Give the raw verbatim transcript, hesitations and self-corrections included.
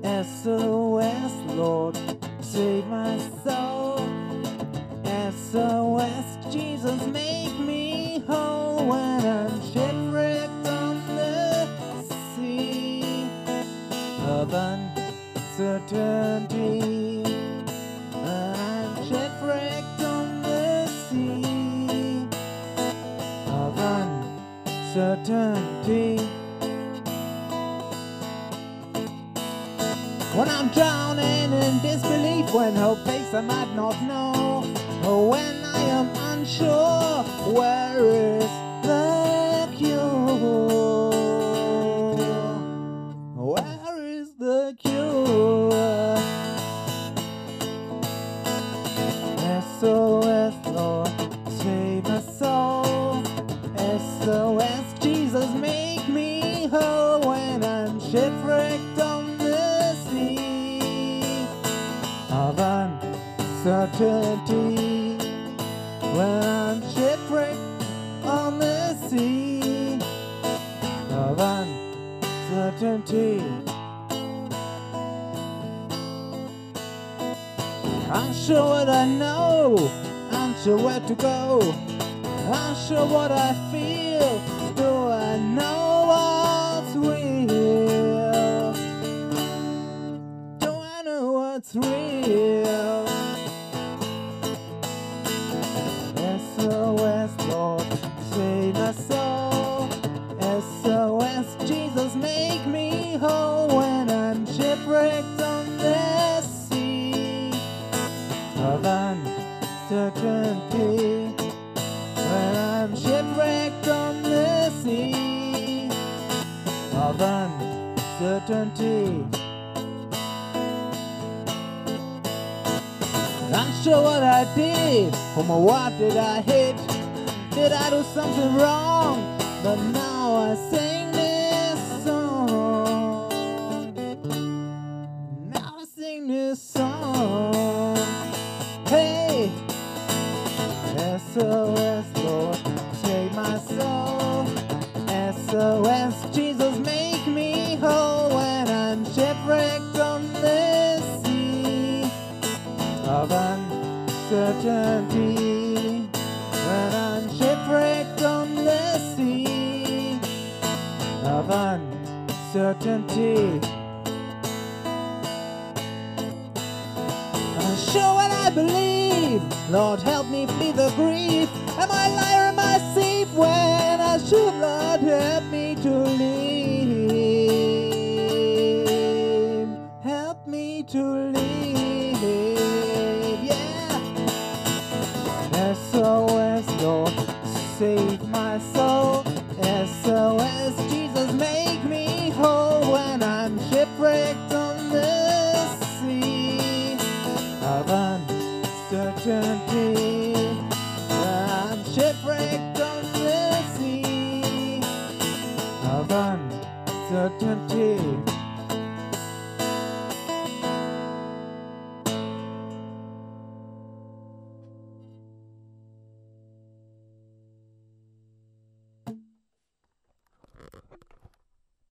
S O S, Lord, save my soul. S O S, Jesus, make me whole when I'm shipwrecked on the sea of uncertainty. When I'm shipwrecked on the sea of uncertainty. When I'm drowning in disbelief, when hope fades I might not know, or when I am unsure, where is the cure? Where is the cure? S O S, Lord, save my soul. S O S, Jesus, make me whole when I'm shipwrecked on the sea of uncertainty. When I'm shipwrecked on the sea of uncertainty. I'm sure what I know, I'm sure where to go, I'm sure what I feel, do I know what's real? Do I know what's real? S O S, Lord, save my soul. S O S, Jesus, make me whole when I'm shipwrecked on the sea of uncertainty. When I'm shipwrecked on the sea of uncertainty. I'm sure what I did, or what did I hit? Did I do something wrong? But now I sing this song. Now I sing this song. Hey, S O S, Lord, save my soul. S O S, Jesus, make me whole when I'm shipwrecked on the sea of uncertainty. When I'm shipwrecked on the sea of uncertainty. I'm sure what I believe, Lord, help me flee the grief. Am I a liar, am I safe when I should, Lord, help me to live. Help me to live, yeah. S O S, Lord, save my soul. S O S, Jesus, make me whole when I'm shipwrecked on the sea of uncertainty. When I'm shipwrecked on the sea of uncertainty.